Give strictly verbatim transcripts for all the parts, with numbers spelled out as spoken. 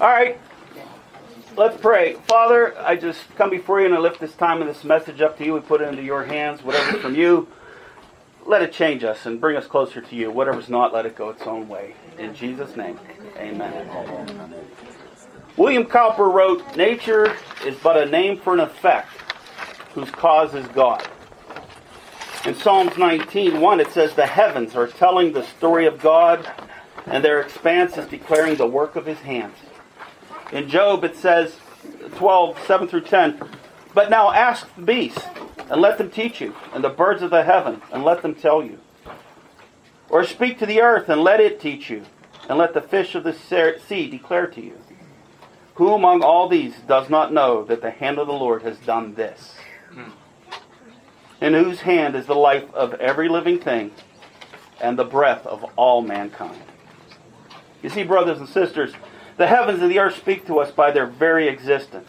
All right, let's pray. Father, I just come before you and I lift this time and this message up to you. We put it into your hands. Whatever's from you, let it change us and bring us closer to you. Whatever's not, let it go its own way. In Jesus' name, amen. William Cowper wrote, "Nature is but a name for an effect whose cause is God." In Psalms nineteen one, it says, "The heavens are telling the story of God, and their expanse is declaring the work of his hands." In Job, it says, twelve, seven through ten, "But now ask the beasts, and let them teach you, and the birds of the heaven, and let them tell you. Or speak to the earth, and let it teach you, and let the fish of the sea declare to you. Who among all these does not know that the hand of the Lord has done this? In whose hand is the life of every living thing, and the breath of all mankind." You see, brothers and sisters, the heavens and the earth speak to us by their very existence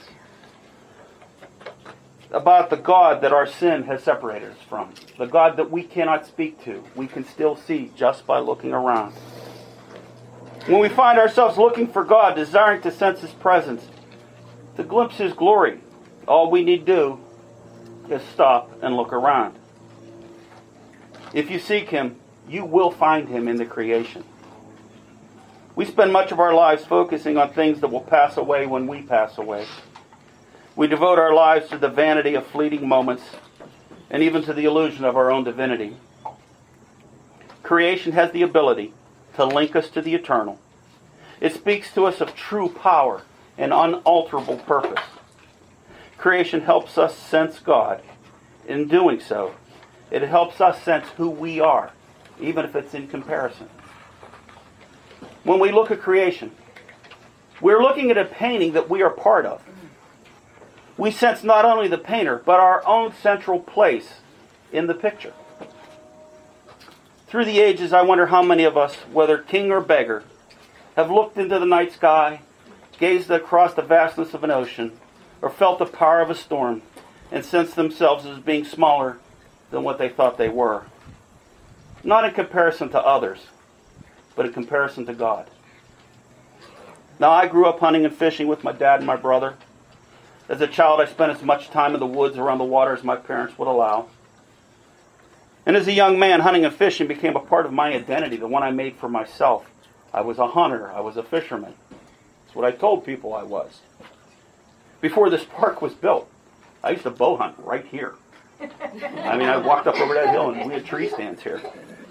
about the God that our sin has separated us from. The God that we cannot speak to, we can still see just by looking around. When we find ourselves looking for God, desiring to sense his presence, to glimpse his glory, all we need to do is stop and look around. If you seek him, you will find him in the creation. We spend much of our lives focusing on things that will pass away when we pass away. We devote our lives to the vanity of fleeting moments and even to the illusion of our own divinity. Creation has the ability to link us to the eternal. It speaks to us of true power and unalterable purpose. Creation helps us sense God. In doing so, it helps us sense who we are, even if it's in comparison. When we look at creation, we're looking at a painting that we are part of. We sense not only the painter, but our own central place in the picture. Through the ages, I wonder how many of us, whether king or beggar, have looked into the night sky, gazed across the vastness of an ocean, or felt the power of a storm, and sensed themselves as being smaller than what they thought they were. Not in comparison to others, but in comparison to God. Now, I grew up hunting and fishing with my dad and my brother. As a child, I spent as much time in the woods around the water as my parents would allow. And as a young man, hunting and fishing became a part of my identity, the one I made for myself. I was a hunter. I was a fisherman. That's what I told people I was. Before this park was built, I used to bow hunt right here. I mean, I walked up over that hill and we had tree stands here.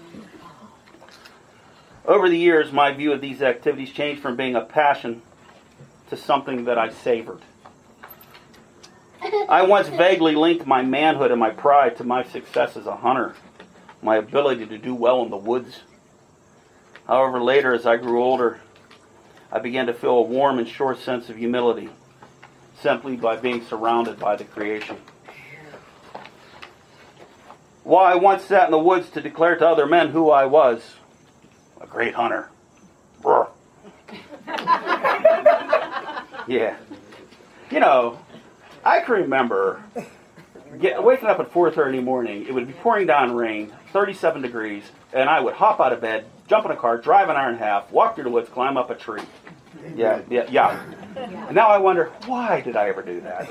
Over the years, my view of these activities changed from being a passion to something that I savored. I once vaguely linked my manhood and my pride to my success as a hunter, my ability to do well in the woods. However, later, as I grew older, I began to feel a warm and sure sense of humility, simply by being surrounded by the creation. While I once sat in the woods to declare to other men who I was, a great hunter. Roar. Yeah. You know, I can remember get, waking up at four thirty in the morning. It would be pouring down rain, thirty-seven degrees, and I would hop out of bed, jump in a car, drive an hour and a half, walk through the woods, climb up a tree. Yeah, yeah, yeah. And now I wonder, why did I ever do that?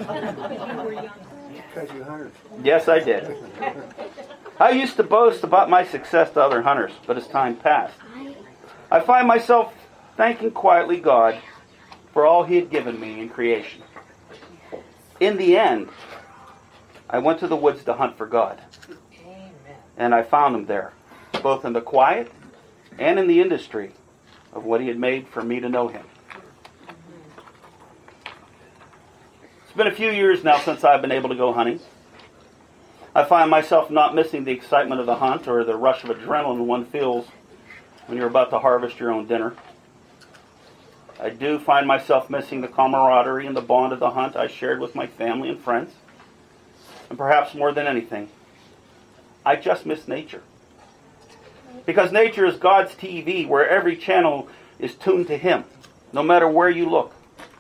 Because you hunted. Yes, I did. I used to boast about my success to other hunters, but as time passed, I find myself thanking quietly God for all he had given me in creation. In the end, I went to the woods to hunt for God. And I found him there, both in the quiet and in the industry of what he had made for me to know him. It's been a few years now since I've been able to go hunting. I find myself not missing the excitement of the hunt or the rush of adrenaline one feels when you're about to harvest your own dinner. I do find myself missing the camaraderie and the bond of the hunt I shared with my family and friends. And perhaps more than anything, I just miss nature. Because nature is God's T V where every channel is tuned to him, no matter where you look.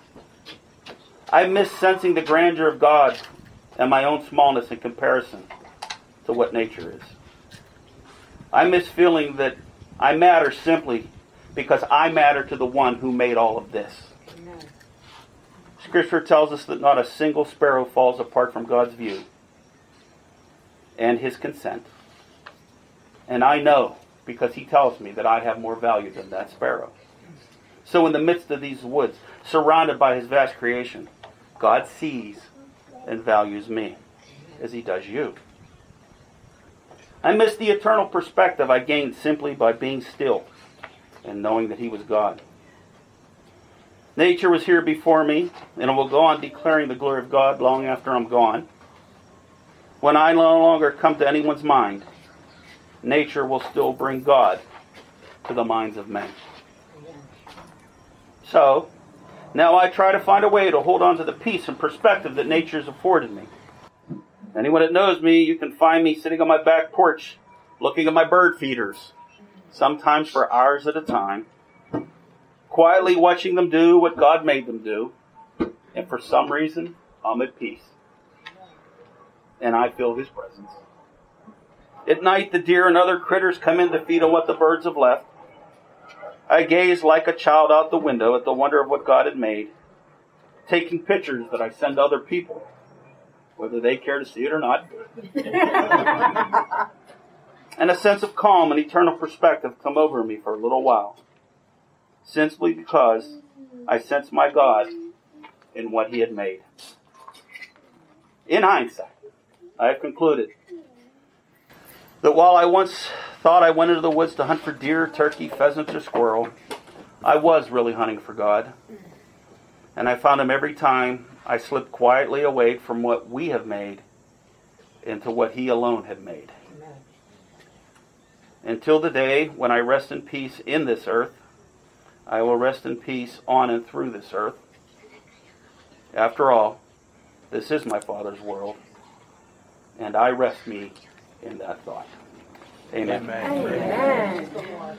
I miss sensing the grandeur of God and my own smallness in comparison to what nature is. I miss feeling that I matter simply because I matter to the one who made all of this. Scripture tells us that not a single sparrow falls apart from God's view and His consent. And I know, because He tells me, that I have more value than that sparrow. So in the midst of these woods, surrounded by His vast creation, God sees and values me as He does you. I missed the eternal perspective I gained simply by being still and knowing that He was God. Nature was here before me, and it will go on declaring the glory of God long after I'm gone. When I no longer come to anyone's mind, nature will still bring God to the minds of men. So, now I try to find a way to hold on to the peace and perspective that nature has afforded me. Anyone that knows me, you can find me sitting on my back porch, looking at my bird feeders, sometimes for hours at a time, quietly watching them do what God made them do, and for some reason, I'm at peace. And I feel His presence. At night, the deer and other critters come in to feed on what the birds have left. I gaze like a child out the window at the wonder of what God had made, taking pictures that I send to other people, whether they care to see it or not. And a sense of calm and eternal perspective come over me for a little while, simply because I sense my God in what He had made. In hindsight, I have concluded that while I once thought I went into the woods to hunt for deer, turkey, pheasants, or squirrel, I was really hunting for God. And I found Him every time I slipped quietly away from what we have made into what He alone had made. Amen. Until the day when I rest in peace in this earth, I will rest in peace on and through this earth. After all, this is my Father's world, and I rest me in that thought. Amen. Amen. Amen.